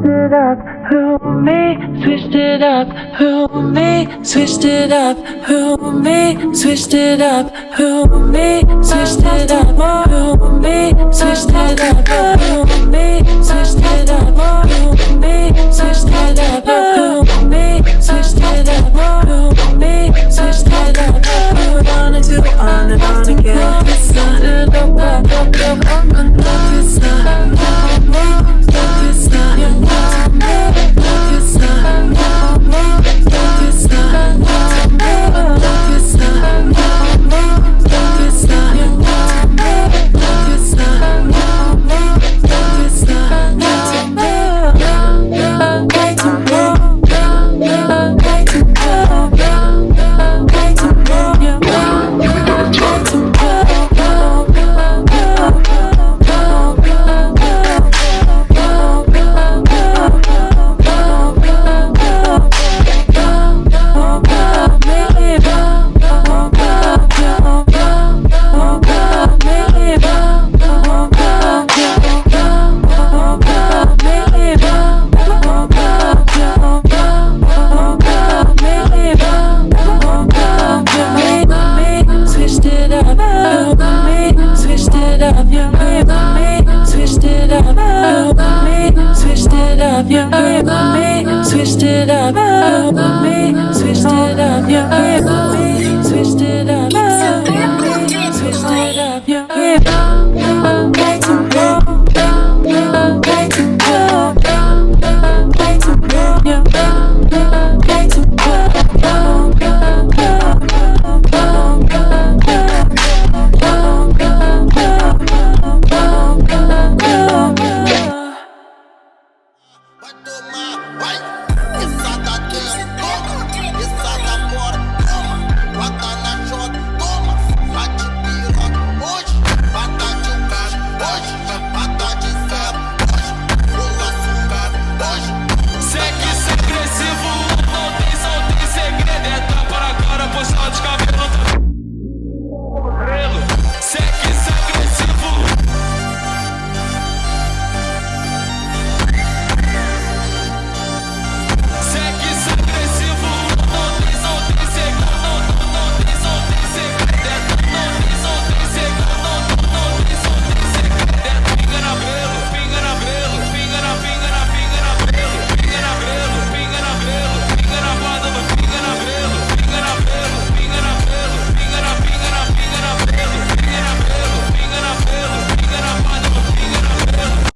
it up, who me, switched it up, who me, switched it up, who me, switched it up, who me, switched it up, who me, switched it up, who me, switched it up, who me, switched it up, who me, switched it up, who me, switched it up, on and do on and on again. It's not a look up, I'm gonna look this up. Switched it up, me, switched it up, me, switched it up, switched it up,